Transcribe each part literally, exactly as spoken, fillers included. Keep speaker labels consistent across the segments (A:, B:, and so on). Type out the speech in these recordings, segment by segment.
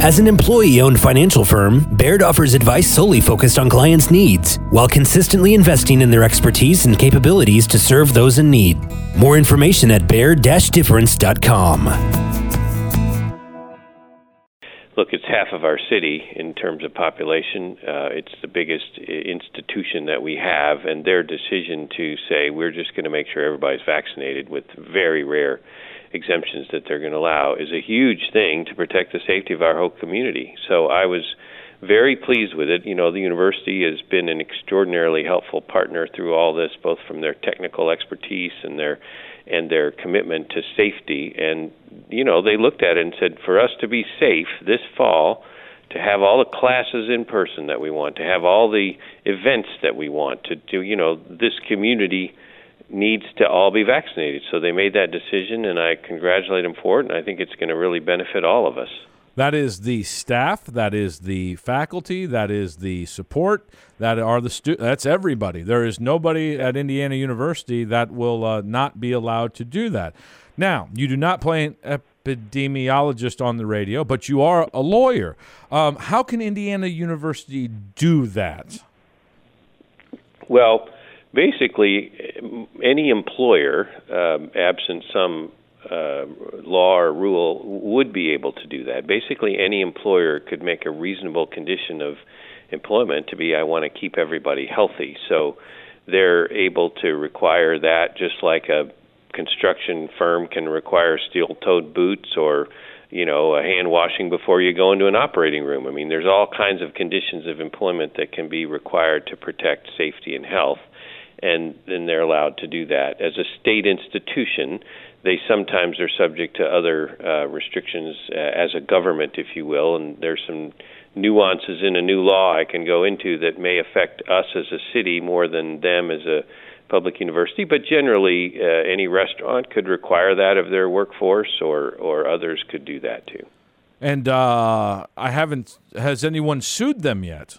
A: As an employee-owned financial firm, Baird offers advice solely focused on clients' needs, while consistently investing in their expertise and capabilities to serve those in need. More information at baird dash difference dot com.
B: Look, it's half of our city in terms of population. Uh, it's the biggest institution that we have, and their decision to say we're just going to make sure everybody's vaccinated with very rare exemptions that they're going to allow is a huge thing to protect the safety of our whole community. So I was very pleased with it. You know, the university has been an extraordinarily helpful partner through all this, both from their technical expertise and their and their commitment to safety. And, you know, they looked at it and said, for us to be safe this fall, to have all the classes in person that we want, to have all the events that we want, to do, you know, this community needs to all be vaccinated. So they made that decision, and I congratulate them for it, and I think it's going to really benefit all of us.
C: That is the staff, that is the faculty, that is the support, that are the stu- that's everybody. There is nobody at Indiana University that will uh, not be allowed to do that. Now, you do not play an epidemiologist on the radio, but you are a lawyer. Um, how can Indiana University do that?
B: Well, basically, any employer, um, absent some uh, law or rule, would be able to do that. Basically, any employer could make a reasonable condition of employment to be, I want to keep everybody healthy. So they're able to require that, just like a construction firm can require steel-toed boots or, you know, a hand washing before you go into an operating room. I mean, there's all kinds of conditions of employment that can be required to protect safety and health. And then they're allowed to do that. As a state institution, they sometimes are subject to other uh, restrictions uh, as a government, if you will, and there's some nuances in a new law I can go into that may affect us as a city more than them as a public university, but generally uh, any restaurant could require that of their workforce, or, or others could do that too.
C: And uh, I haven't, has anyone sued them yet?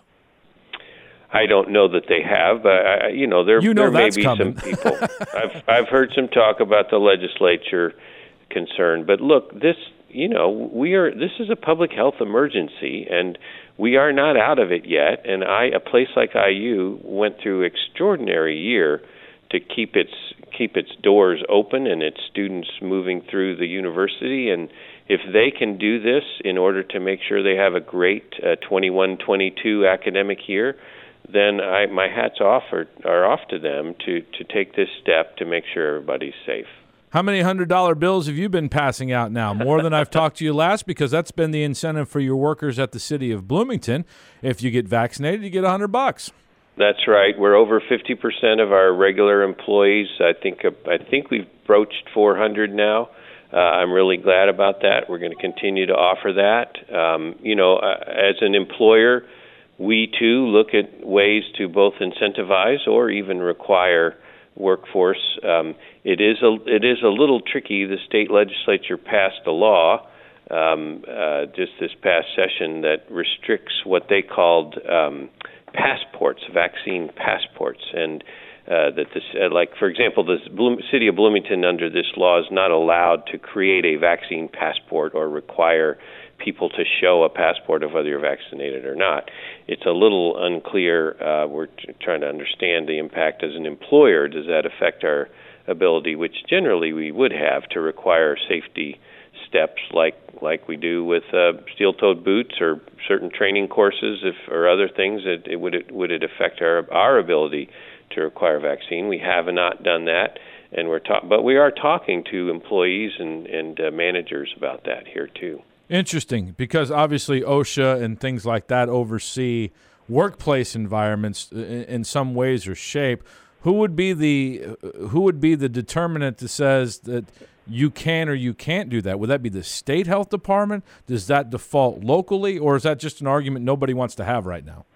B: I don't know that they have, but I, you know there
C: you know
B: there may
C: that's
B: be
C: coming.
B: some people. I've I've heard some talk about the legislature concern, but look, this you know we are this is a public health emergency, and we are not out of it yet. And I a place like I U went through extraordinary year to keep its keep its doors open and its students moving through the university, and if they can do this in order to make sure they have a great uh, twenty-one twenty-two academic year, then I, my hats off are, are off to them to, to take this step to make sure everybody's safe.
C: How many one hundred dollar bills have you been passing out now? More than I've talked to you last, because that's been the incentive for your workers at the city of Bloomington. If you get vaccinated, you get one hundred bucks.
B: That's right. We're over fifty percent of our regular employees. I think I think we've broached four hundred now. Uh, I'm really glad about that. We're going to continue to offer that. Um, you know, uh, as an employer, we, too, look at ways to both incentivize or even require workforce. Um, it is a it is a little tricky. The state legislature passed a law um, uh, just this past session that restricts what they called um, passports, vaccine passports, and uh, that this, uh, like for example, the Bloom, city of Bloomington under this law is not allowed to create a vaccine passport or require people to show a passport of whether you're vaccinated or not. It's a little unclear. Uh, we're t- trying to understand the impact as an employer. Does that affect our ability, which generally we would have, to require safety steps like like we do with uh, steel-toed boots or certain training courses, if or other things? It, it would it would it affect our our ability to require vaccine? We have not done that, and we're ta- but we are talking to employees and and uh, managers about that here too.
C: Interesting, because obviously OSHA and things like that oversee workplace environments in some ways or shape. Who would be the who would be the determinant that says that you can or you can't do that? Would that be the state health department? Does that default locally, or is that just an argument nobody wants to have right now?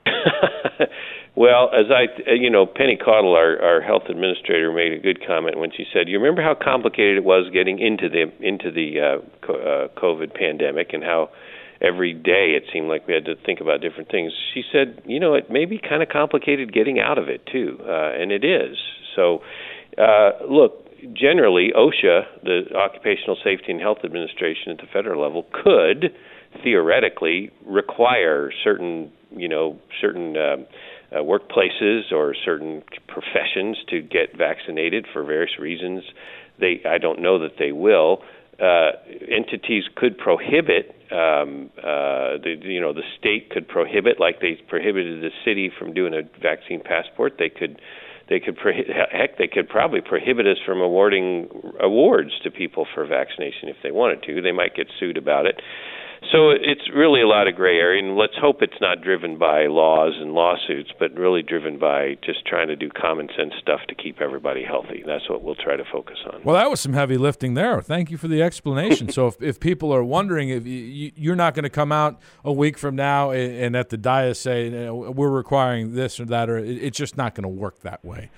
B: Well, as I, you know, Penny Caudill, our, our health administrator, made a good comment when she said, "You remember how complicated it was getting into the into the uh, uh, COVID pandemic, and how every day it seemed like we had to think about different things." She said, "You know, it may be kind of complicated getting out of it too, uh, and it is." So, uh, look, generally, OSHA, the Occupational Safety and Health Administration at the federal level, could theoretically require certain, you know, certain uh, uh, workplaces or certain professions to get vaccinated for various reasons. They, I don't know that they will. Uh, entities could prohibit, um, uh, the, you know, the state could prohibit, like they prohibited the city from doing a vaccine passport. They could, they could, prohi- heck, they could probably prohibit us from awarding awards to people for vaccination if they wanted to. They might get sued about it. So it's really a lot of gray area, and let's hope it's not driven by laws and lawsuits, but really driven by just trying to do common sense stuff to keep everybody healthy. That's what we'll try to focus on.
C: Well, that was some heavy lifting there. Thank you for the explanation. So if, if people are wondering, if you, you're not going to come out a week from now and, and at the dais say, you know, we're requiring this or that, or it, it's just not going to work that way.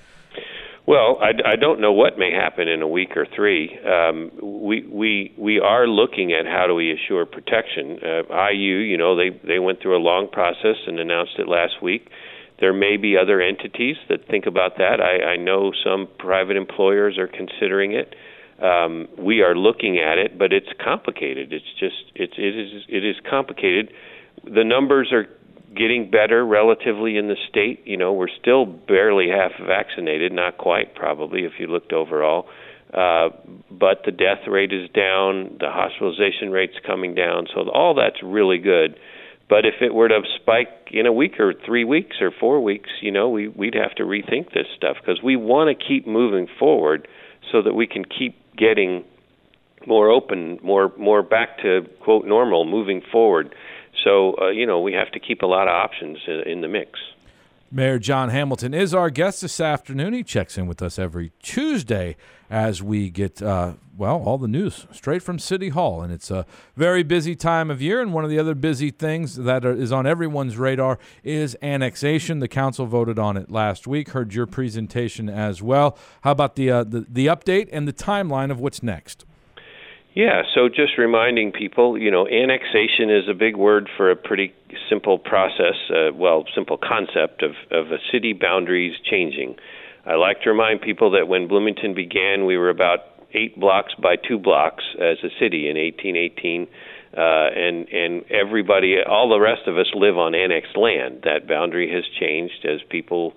B: Well, I, I don't know what may happen in a week or three. Um, we we we are looking at how do we assure protection. Uh, I U, you know, they they went through a long process and announced it last week. There may be other entities that think about that. I, I know some private employers are considering it. Um, we are looking at it, but it's complicated. It's just it's it is it is complicated. The numbers are getting better relatively in the state. You know, we're still barely half vaccinated, not quite probably if you looked overall. Uh, but the death rate is down, the hospitalization rate's coming down, so all that's really good. But if it were to spike in a week or three weeks or four weeks, you know, we, we'd have to rethink this stuff because we want to keep moving forward so that we can keep getting more open, more more back to, quote, normal, moving forward. So, uh, you know, we have to keep a lot of options in, in the mix.
C: Mayor John Hamilton is our guest this afternoon. He checks in with us every Tuesday as we get, uh, well, all the news straight from City Hall. And it's a very busy time of year. And one of the other busy things that are, is on everyone's radar is annexation. The council voted on it last week. Heard your presentation as well. How about the uh, the, the update and the timeline of what's next?
B: Yeah, so just reminding people, you know, annexation is a big word for a pretty simple process, uh, well, simple concept of, of a city boundaries changing. I like to remind people that when Bloomington began, we were about eight blocks by two blocks as a city in eighteen eighteen, uh, and, and everybody, all the rest of us live on annexed land. That boundary has changed as people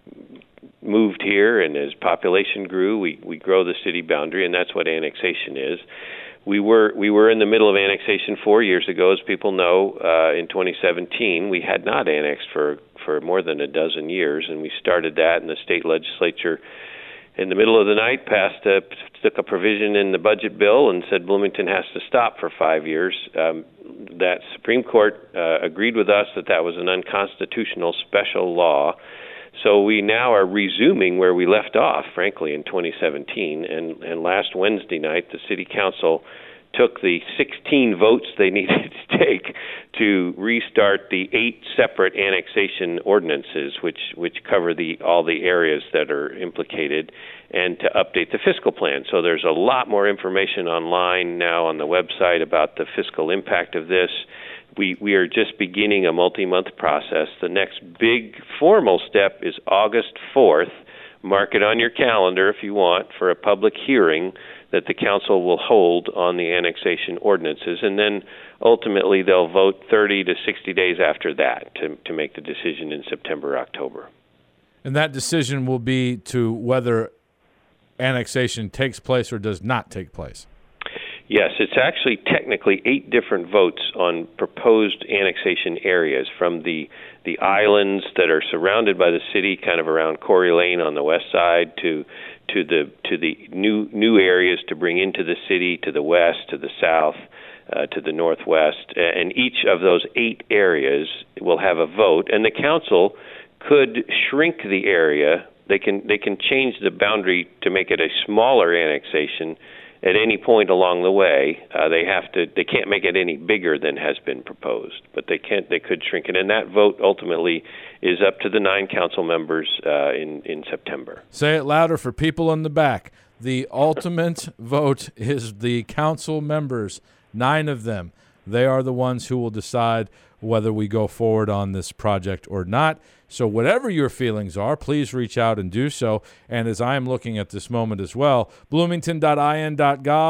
B: moved here, and as population grew, we, we grow the city boundary, and that's what annexation is. We were we were in the middle of annexation four years ago, as people know. Uh, in twenty seventeen, we had not annexed for, for more than a dozen years, and we started that, and the state legislature, in the middle of the night, passed a, took a provision in the budget bill and said Bloomington has to stop for five years. Um, that Supreme Court uh, agreed with us that that was an unconstitutional special law. So we now are resuming where we left off, frankly, in twenty seventeen. And, and last Wednesday night, the City Council took the sixteen votes they needed to take to restart the eight separate annexation ordinances, which, which cover the all the areas that are implicated, and to update the fiscal plan. So there's a lot more information online now on the website about the fiscal impact of this. We we are just beginning a multi-month process. The next big formal step is August fourth. Mark it on your calendar if you want, for a public hearing that the council will hold on the annexation ordinances. And then ultimately they'll vote thirty to sixty days after that to, to make the decision in September, October.
C: And that decision will be to whether annexation takes place or does not take place.
B: Yes, it's actually technically eight different votes on proposed annexation areas, from the the islands that are surrounded by the city, kind of around Corey Lane on the west side, to to the to the new new areas to bring into the city, to the west, to the south, uh, to the northwest, and each of those eight areas will have a vote, and the council could shrink the area. They can they can change the boundary to make it a smaller annexation at any point along the way. Uh, they have to. They can't make it any bigger than has been proposed, but they can't. They could shrink it, and that vote ultimately is up to the nine council members uh, in in September.
C: Say it louder for people in the back. The ultimate vote is the council members, nine of them. They are the ones who will decide whether we go forward on this project or not. So whatever your feelings are, please reach out and do so. And as I am looking at this moment as well, bloomington dot I N dot gov,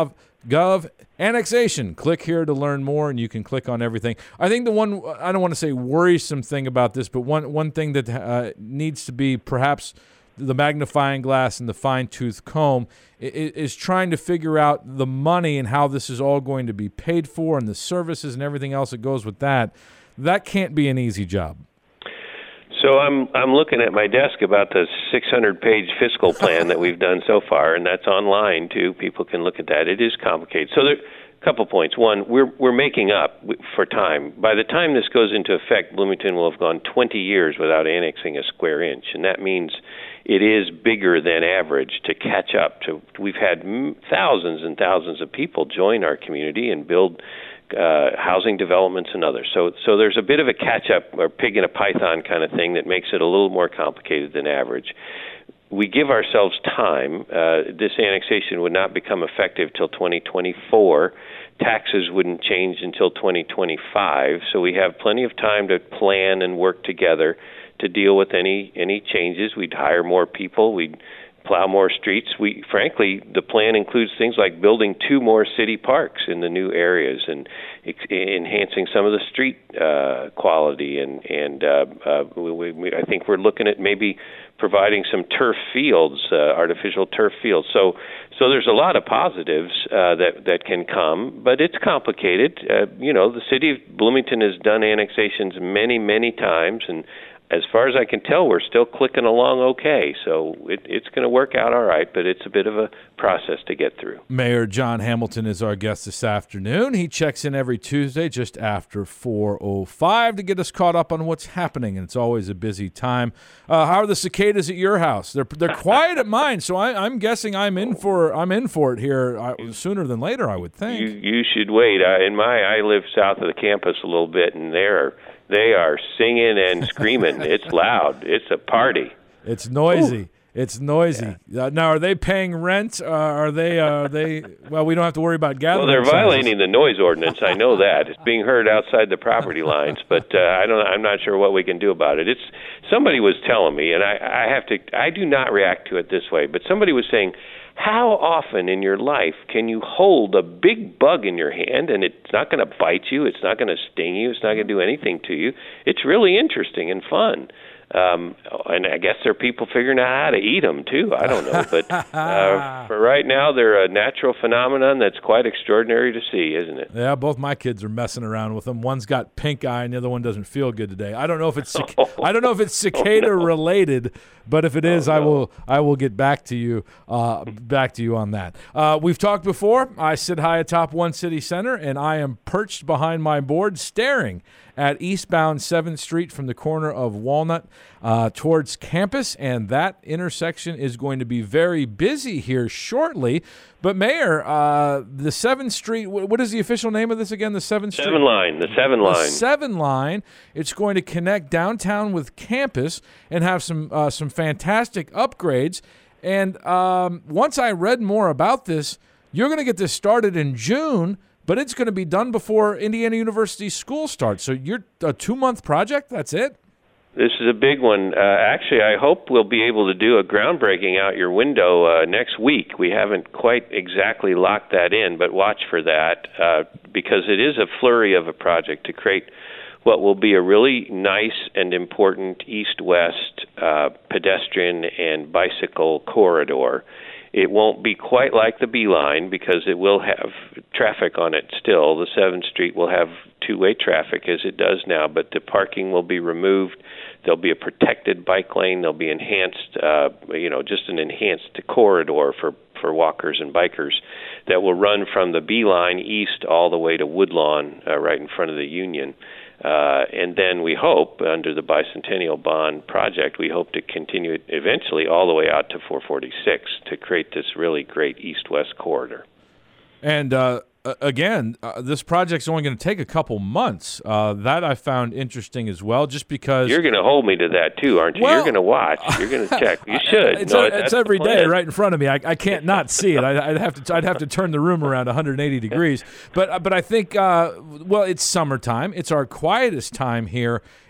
C: gov annexation. Click here to learn more, and you can click on everything. I think the one, I don't want to say worrisome thing about this, but one, one thing that uh, needs to be perhaps the magnifying glass and the fine-tooth comb is, is trying to figure out the money and how this is all going to be paid for and the services and everything else that goes with that. That can't be an easy job.
B: So I'm I'm looking at my desk about the six hundred page fiscal plan that we've done so far, and that's online too. People can look at that. It is complicated. So there a couple points. One, we're we're making up for time. By the time this goes into effect, Bloomington will have gone twenty years without annexing a square inch, and that means it is bigger than average to catch up to. We've had thousands and thousands of people join our community and build Uh, housing developments and others. So so there's a bit of a catch-up or pig in a python kind of thing that makes it a little more complicated than average. We give ourselves time. Uh, this annexation would not become effective till twenty twenty-four. Taxes wouldn't change until twenty twenty-five. So we have plenty of time to plan and work together to deal with any any changes. We'd hire more people. We'd plow more streets. We, frankly, the plan includes things like building two more city parks in the new areas and ex- enhancing some of the street uh, quality. And and uh, uh, we, we, I think we're looking at maybe providing some turf fields, uh, artificial turf fields. So so there's a lot of positives uh, that that can come, but it's complicated. Uh, you know, the city of Bloomington has done annexations many, many times, and as far as I can tell, we're still clicking along okay. So it, it's going to work out all right, but it's a bit of a process to get through.
C: Mayor John Hamilton is our guest this afternoon. He checks in every Tuesday just after four oh five to get us caught up on what's happening, and it's always a busy time. Uh, how are the cicadas at your house? They're they're quiet at mine, so I, I'm guessing I'm in for I'm in for it here uh, sooner than later, I would think.
B: You you should wait. Uh, in my I live south of the campus a little bit, and they're They are singing and screaming. It's loud. It's a party.
C: It's noisy.
B: Ooh.
C: It's noisy. Yeah. Uh, now, are they paying rent? Uh, are they? Uh, are they? Well, we don't have to worry about gathering.
B: Well, they're
C: sizes.
B: violating the noise ordinance. I know that it's being heard outside the property lines, but uh, I don't. I'm not sure what we can do about it. It's somebody was telling me, and I, I have to. I do not react to it this way, but somebody was saying, how often in your life can you hold a big bug in your hand and it's not going to bite you, it's not going to sting you, it's not going to do anything to you? It's really interesting and fun. Um, and I guess there are people figuring out how to eat them, too. I don't know. But uh, for right now, they're a natural phenomenon that's quite extraordinary to see, isn't it?
C: Yeah, both my kids are messing around with them. One's got pink eye and the other one doesn't feel good today. I don't know if it's cic- oh, I don't know if it's cicada oh, no. related, but if it is, oh, I will no. I will get back to you uh, back to you on that. Uh, we've talked before. I sit high atop One City Center, and I am perched behind my board staring at eastbound seventh Street from the corner of Walnut uh, towards campus, and that intersection is going to be very busy here shortly. But, Mayor, uh, the seventh Street, what is the official name of this again, the seventh Street?
B: Seven line, the seven line.
C: The seven line. It's going to connect downtown with campus and have some, uh, some fantastic upgrades. And um, once I read more about this, you're going to get this started in June, but it's going to be done before Indiana University school starts. So you're a two-month project? That's it?
B: This is a big one. Uh, actually, I hope we'll be able to do a groundbreaking out your window uh, next week. We haven't quite exactly locked that in, but watch for that uh, because it is a flurry of a project to create what will be a really nice and important east-west uh, pedestrian and bicycle corridor. It won't be quite like the Beeline because it will have traffic on it still. The seventh Street will have two-way traffic as it does now, but the parking will be removed. There'll be a protected bike lane. There'll be enhanced, uh, you know, just an enhanced corridor for, for walkers and bikers that will run from the Beeline east all the way to Woodlawn uh, right in front of the Union. Uh, and then we hope, under the Bicentennial Bond project, we hope to continue it eventually all the way out to four forty-six to create this really great east-west corridor.
C: And uh, again, uh, this project's only going to take a couple months. Uh, that I found interesting as well, just because...
B: You're going to hold me to that, too, aren't you?
C: Well,
B: You're going to watch. You're going to check. You should.
C: It's,
B: no,
C: a, it's every day right in front of me. I, I can't not see it. I, I'd have to I'd have to turn the room around one hundred eighty degrees. But, but I think, uh, well, it's summertime. It's our quietest time here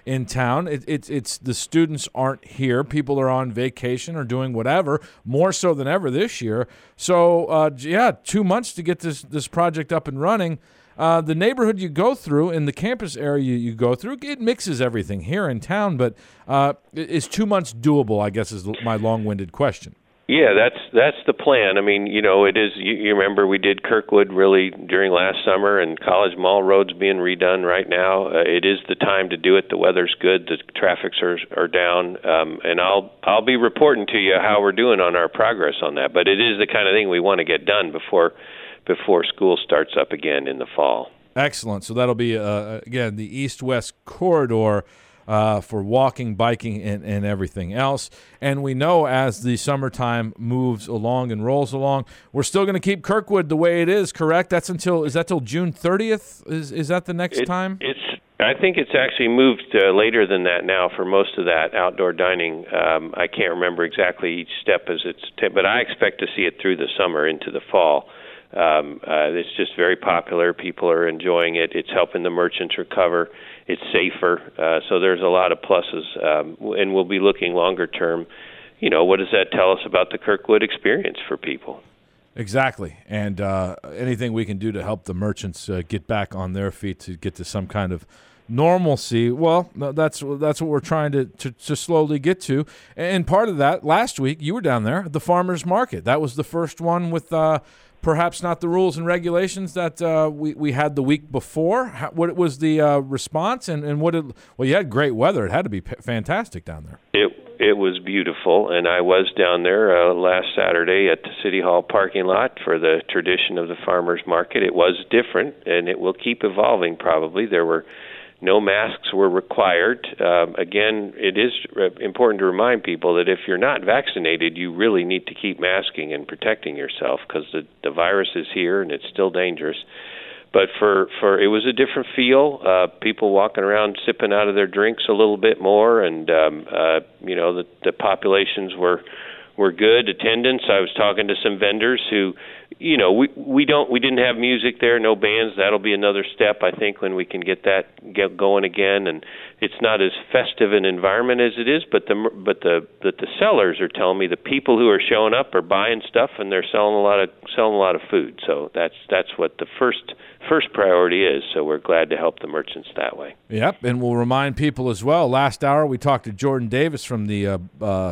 C: in town. It, it, it's the students aren't here. People are on vacation or doing whatever, more so than ever this year. So, uh, yeah, two months to get this, this project up and running. Uh, the neighborhood you go through and the campus area you go through, it mixes everything here in town, but uh, is two months doable, I guess, is my long-winded question.
B: Yeah, that's that's the plan. I mean, you know, it is. You, you remember we did Kirkwood really during last summer, and College Mall Road's being redone right now. Uh, it is the time to do it. The weather's good. The traffics are are down, um, and I'll I'll be reporting to you how we're doing on our progress on that. But it is the kind of thing we want to get done before before school starts up again in the fall.
C: Excellent. So that'll be uh, again the east-west corridor. Uh, for walking, biking, and, and everything else. And we know as the summertime moves along and rolls along, we're still going to keep Kirkwood the way it is, correct? That's until, is that till June thirtieth? Is is that the next
B: it,
C: time?
B: It's. I think it's actually moved uh, later than that now for most of that outdoor dining. Um, I can't remember exactly each step as it's, t- but I expect to see it through the summer into the fall. Um, uh, it's just very popular. People are enjoying it. It's helping the merchants recover. It's safer. Uh, so there's a lot of pluses. Um, and we'll be looking longer term. You know, what does that tell us about the Kirkwood experience for people?
C: Exactly. And uh, anything we can do to help the merchants uh, get back on their feet to get to some kind of normalcy, well, that's that's what we're trying to, to, to slowly get to. And part of that, last week, you were down there at the farmers market. That was the first one with uh, perhaps not the rules and regulations that uh, we, we had the week before. How, what was the uh, response? And, and what did, well, you had great weather. It had to be p- fantastic down there.
B: It it was beautiful, and I was down there uh, last Saturday at the City Hall parking lot for the tradition of the farmers market. It was different, and it will keep evolving probably. There were no masks were required. Um, again, it is important to remind people that if you're not vaccinated, you really need to keep masking and protecting yourself because the, the virus is here and it's still dangerous. But for, for it was a different feel. Uh, people walking around sipping out of their drinks a little bit more, and um, uh, you know the, the populations were were good. Attendance. I was talking to some vendors who, you know, we we don't we didn't have music there, no bands. That'll be another step, I think, when we can get that get going again. And it's not as festive an environment as it is, but the but the but the sellers are telling me the people who are showing up are buying stuff and they're selling a lot of selling a lot of food. So that's that's what the first first priority is. So we're glad to help the merchants that way.
C: Yep, and we'll remind people as well. Last hour we talked to Jordan Davis from the Uh, uh,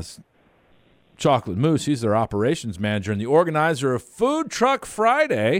C: Chocolate Moose. He's their operations manager and the organizer of Food Truck Friday.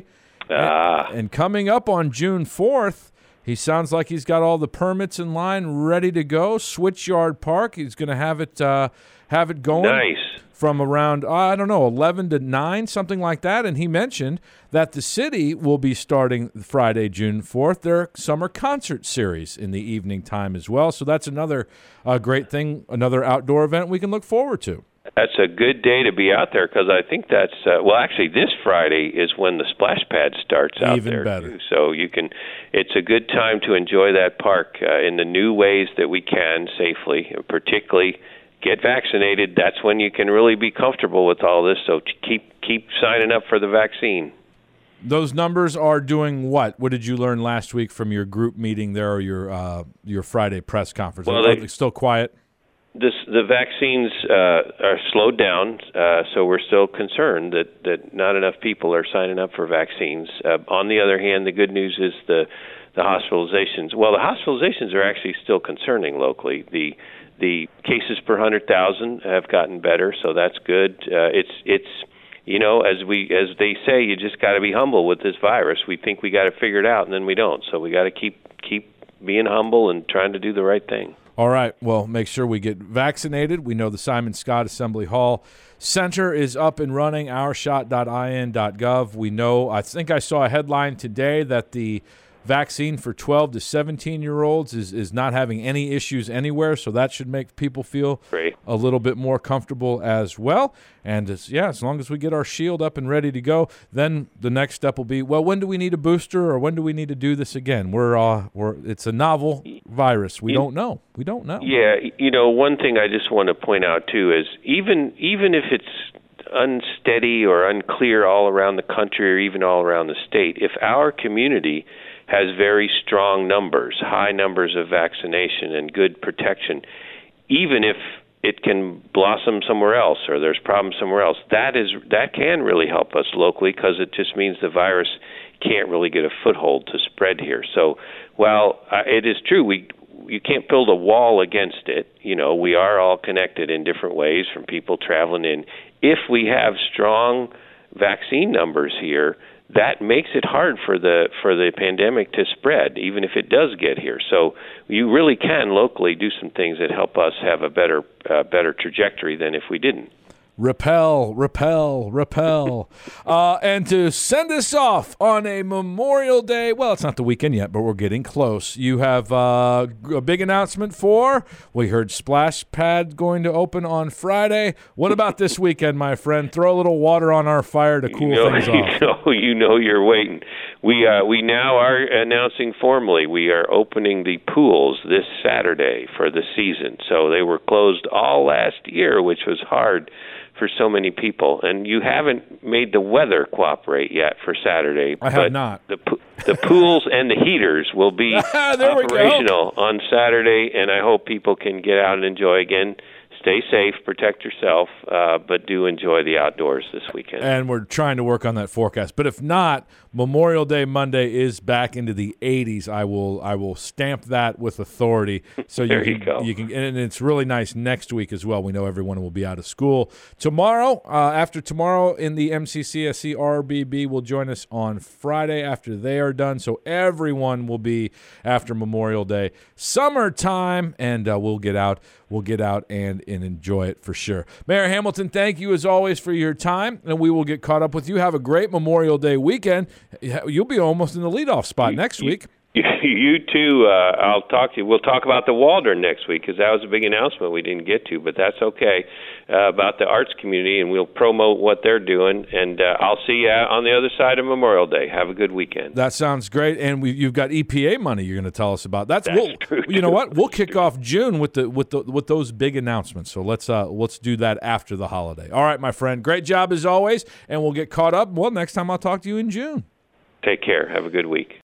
B: Ah.
C: And, and coming up on June fourth, he sounds like he's got all the permits in line ready to go. Switchyard Park, he's going to have it uh, have it going.
B: Nice.
C: From around, uh, I don't know, eleven to nine, something like that. And he mentioned that the city will be starting Friday, June fourth, their summer concert series in the evening time as well. So that's another uh, great thing, another outdoor event we can look forward to.
B: That's a good day to be out there because I think that's uh, well. Actually, this Friday is when the splash pad starts out
C: Even
B: there.
C: better.
B: Too. So you can. It's a good time to enjoy that park uh, in the new ways that we can safely. And particularly, get vaccinated. That's when you can really be comfortable with all this. So keep keep signing up for the vaccine.
C: Those numbers are doing what? What did you learn last week from your group meeting there or your uh, your Friday press conference?
B: Well,
C: are
B: they,
C: they still quiet?
B: This, the vaccines uh, are slowed down, uh, so we're still concerned that, that not enough people are signing up for vaccines. Uh, on the other hand, the good news is the the hospitalizations. Well, the hospitalizations are actually still concerning locally. The the cases per one hundred thousand have gotten better, so that's good. Uh, it's it's you know, as we as they say, you just got to be humble with this virus. We think we got to figure it out, and then we don't. So we got to keep keep being humble and trying to do the right thing.
C: All right. Well, make sure we get vaccinated. We know the Simon Scott Assembly Hall Center is up and running, our shot dot I N dot gov. We know, I think I saw a headline today that the vaccine for twelve to seventeen-year-olds is, is not having any issues anywhere, so that should make people feel
B: Great.
C: a little bit more comfortable as well. And, as, yeah, as long as we get our shield up and ready to go, then the next step will be, well, when do we need a booster or when do we need to do this again? We're, uh, we're It's a novel virus. We
B: you,
C: don't know. We don't know.
B: Yeah, you know, one thing I just want to point out, too, is even even if it's unsteady or unclear all around the country or even all around the state, if our community has very strong numbers, high numbers of vaccination and good protection, even if it can blossom somewhere else or there's problems somewhere else, that is that can really help us locally, because it just means the virus can't really get a foothold to spread here. So while uh, it is true, we you can't build a wall against it. You know, we are all connected in different ways from people traveling in. If we have strong vaccine numbers here, that makes it hard for the for the pandemic to spread, even if it does get here. So you really can locally do some things that help us have a better uh, better trajectory than if we didn't.
C: Repel, repel, repel. uh, and to send us off on a Memorial Day, well, it's not the weekend yet, but we're getting close. You have uh, a big announcement for, we heard Splash Pad going to open on Friday. What about this weekend, my friend? Throw a little water on our fire to cool
B: you know,
C: things off.
B: You know, you know you're waiting. We uh, we now are announcing formally we are opening the pools this Saturday for the season. So they were closed all last year, which was hard for so many people, and you haven't made the weather cooperate yet for Saturday.
C: I have not.
B: The the pools and the heaters will be operational on Saturday, and I hope people can get out and enjoy again. Stay safe, protect yourself, uh, but do enjoy the outdoors this weekend.
C: And we're trying to work on that forecast. But if not, Memorial Day Monday is back into the eighties. I will I will stamp that with authority. So
B: there
C: you
B: you
C: can,
B: go.
C: You can, and it's really nice next week as well. We know everyone will be out of school tomorrow. Uh, after tomorrow, in the M C C S C R B B will join us on Friday after they are done. So everyone will be after Memorial Day, summertime, and uh, we'll get out. We'll get out and, and enjoy it for sure. Mayor Hamilton, thank you as always for your time, and we will get caught up with you. Have a great Memorial Day weekend. You'll be almost in the leadoff spot
B: you,
C: next
B: you,
C: week.
B: You too. Uh, I'll talk to you. We'll talk about the Waldron next week, because that was a big announcement we didn't get to, but that's okay, uh, about the arts community, and we'll promote what they're doing. And uh, I'll see you on the other side of Memorial Day. Have a good weekend.
C: That sounds great. And we, you've got E P A money you're going to tell us about. That's,
B: that's
C: we'll,
B: true.
C: You know what? We'll kick off June with the with the with those big announcements. So let's uh, let's do that after the holiday. All right, my friend. Great job as always, and we'll get caught up. Well, next time I'll talk to you in June.
B: Take care. Have a good week.